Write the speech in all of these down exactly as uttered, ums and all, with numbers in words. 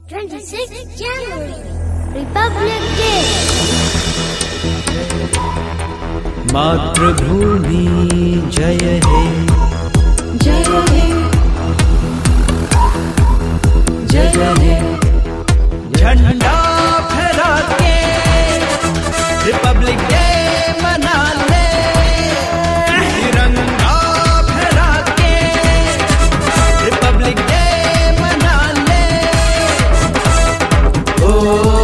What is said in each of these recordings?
twenty-sixth January, Republic Day. मातृभूमि जय हे, जय हे, जय हे। झंडा फहरा के रिपब्लिक डे मना ले, तिरंगा फहरा के रिपब्लिक डे मना ले। ओ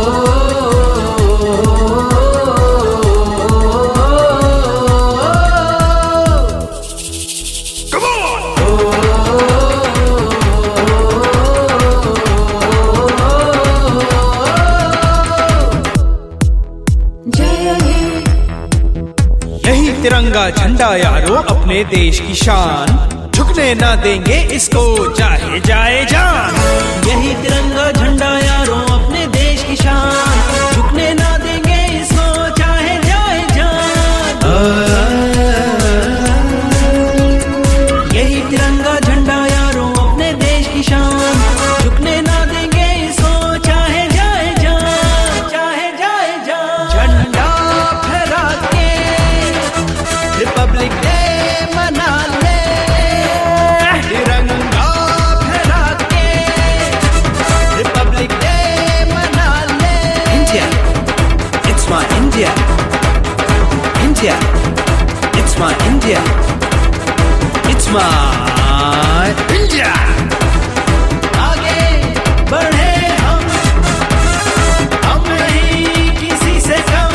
तिरंगा झंडा यारो अपने देश की शान, झुकने ना देंगे इसको चाहे जाए जान। यही तिरंगा झंडा यारो अपने देश की शान, झुकने ना देंगे इसको चाहे जाए जान। यही तिरंगा झंडा यारो अपने देश की शान, झुकने ना देंगे इसको चाहे जाए जान, चाहे जाए जान। झंडा फहरा के रिपब्लिक डे मना ले, तिरंगा फहरा के रिपब्लिक डे मना ले। India, it's my India. India, it's my India. It's my India. आगे बढ़े हम, हम नहीं किसी से कम,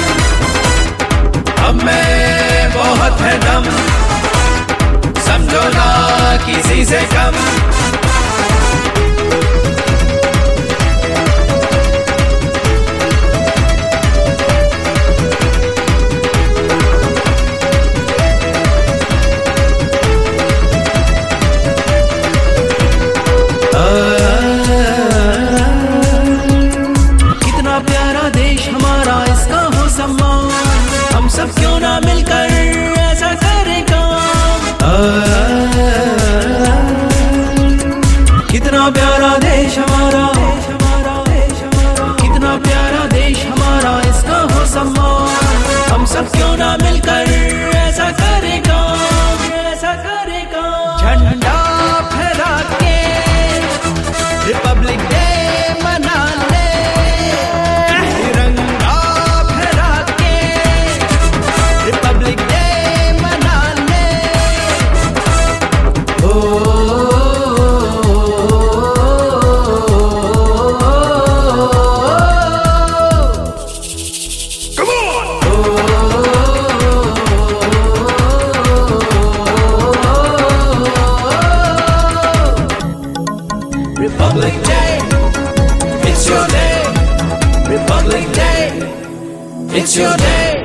हमें बहुत है दम, समझो ना किसी से कम। कितना प्यारा देश हमारा, इसका हो सम्मान, हम सब क्यों ना मिलकर ऐसा करें काम। कितना प्यारा देश हमारा, कितना प्यारा देश हमारा, इसका हो सम्मान, हम सब क्यों ना मिलकर ऐसा करें काम, ऐसा करें काम। झंडा फहरा के रिपब्लिक डे मना ले, तिरंगा फहरा के रिपब्लिक डे मना ले। ओ Republic Day, it's your day. Republic Day, it's your day.